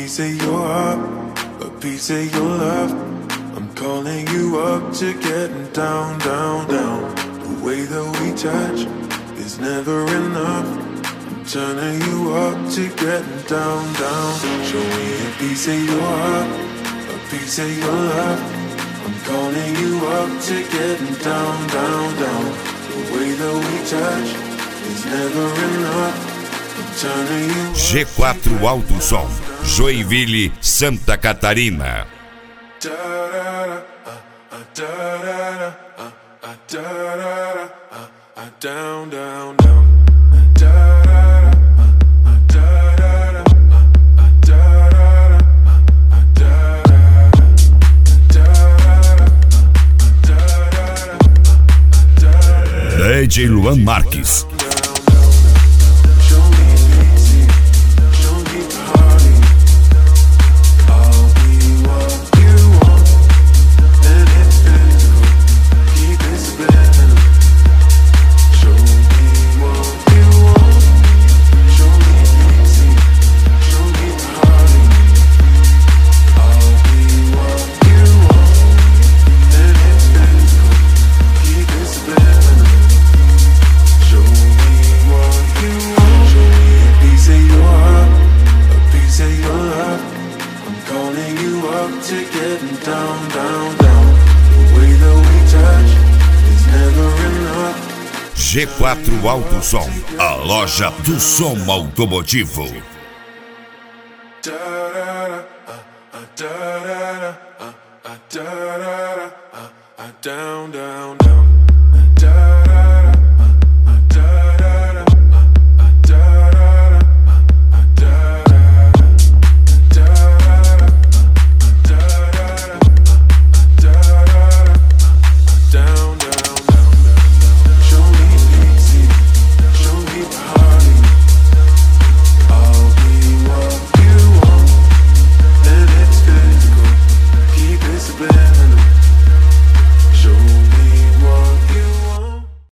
piece of your heart, a piece of your love. I'm calling you up to getting down, down, down. The way that we touch is never enough. I'm turning you up to getting down, down. Show me a piece of your heart, a piece of your love. I'm calling you up to getting down, down, down. The way that we touch is never enough. G4 Alto Som, Joinville, Santa Catarina. Down, down, down. DJ Luan Marques. G4 Alto Som, a loja do som automotivo. Down, down, down.